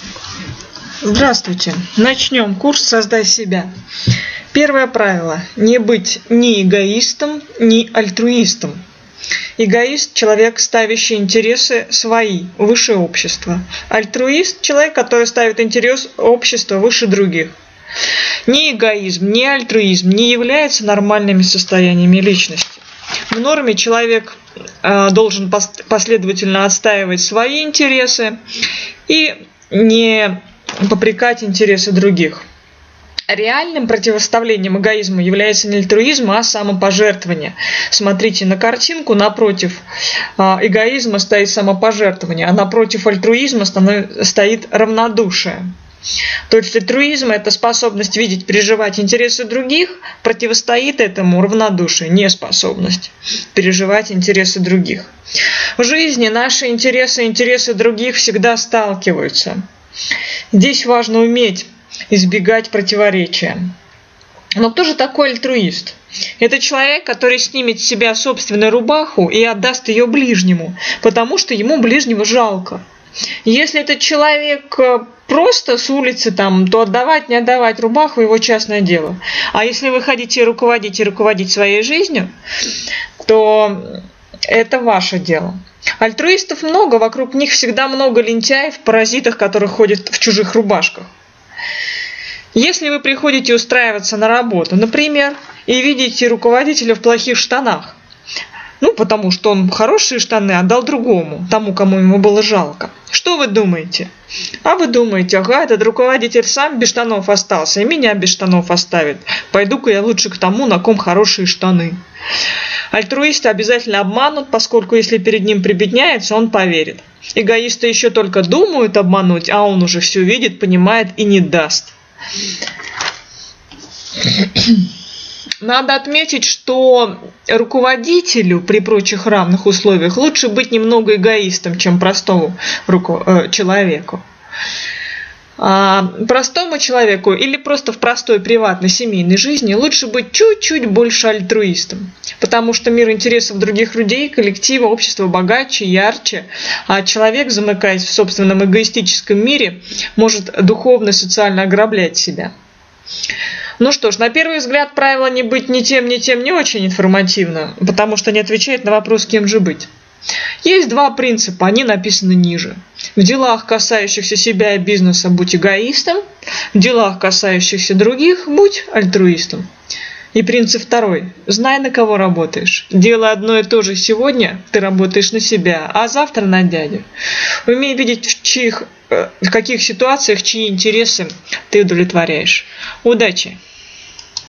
Здравствуйте! Начнем курс «Создай себя». Первое правило – не быть ни эгоистом, ни альтруистом. Эгоист – человек, ставящий интересы свои выше общества. Альтруист – человек, который ставит интерес общества выше других. Ни эгоизм, ни альтруизм не являются нормальными состояниями личности. В норме человек должен последовательно отстаивать свои интересы и не попрекать интересы других. Реальным противоставлением эгоизма является не альтруизм, а самопожертвование. Смотрите на картинку, напротив эгоизма стоит самопожертвование, а напротив альтруизма стоит равнодушие. То есть альтруизм – это способность видеть, переживать интересы других, противостоит этому равнодушие, неспособность переживать интересы других. В жизни наши интересы и интересы других всегда сталкиваются. Здесь важно уметь избегать противоречия. Но кто же такой альтруист? Это человек, который снимет с себя собственную рубаху и отдаст ее ближнему, потому что ему ближнего жалко. Если этот человек просто с улицы, то отдавать, не отдавать рубаху – его частное дело. А если вы хотите руководить своей жизнью, то это ваше дело. Альтруистов много, вокруг них всегда много лентяев, паразитов, которые ходят в чужих рубашках. Если вы приходите устраиваться на работу, например, и видите руководителя в плохих штанах, потому что он хорошие штаны отдал другому, тому, кому ему было жалко. Что вы думаете? А вы думаете, этот руководитель сам без штанов остался, и меня без штанов оставит. Пойду-ка я лучше к тому, на ком хорошие штаны. Альтруисты обязательно обманут, поскольку если перед ним прибедняется, он поверит. Эгоисты еще только думают обмануть, а он уже все видит, понимает и не даст. Надо отметить, что руководителю при прочих равных условиях лучше быть немного эгоистом, чем простому человеку. Простому человеку или просто в простой приватной семейной жизни лучше быть чуть-чуть больше альтруистом, потому что мир интересов других людей, коллектива, общества богаче, ярче, а человек, замыкаясь в собственном эгоистическом мире, может духовно и социально ограблять себя. Ну что ж, на первый взгляд правило не быть ни тем не очень информативно, потому что не отвечает на вопрос, кем же быть. Есть два принципа, они написаны ниже. В делах, касающихся себя и бизнеса, будь эгоистом, в делах, касающихся других, будь альтруистом. И принцип второй. Знай, на кого работаешь. Делай одно и то же сегодня, ты работаешь на себя, а завтра на дядю. Умей видеть, в каких ситуациях чьи интересы ты удовлетворяешь. Удачи!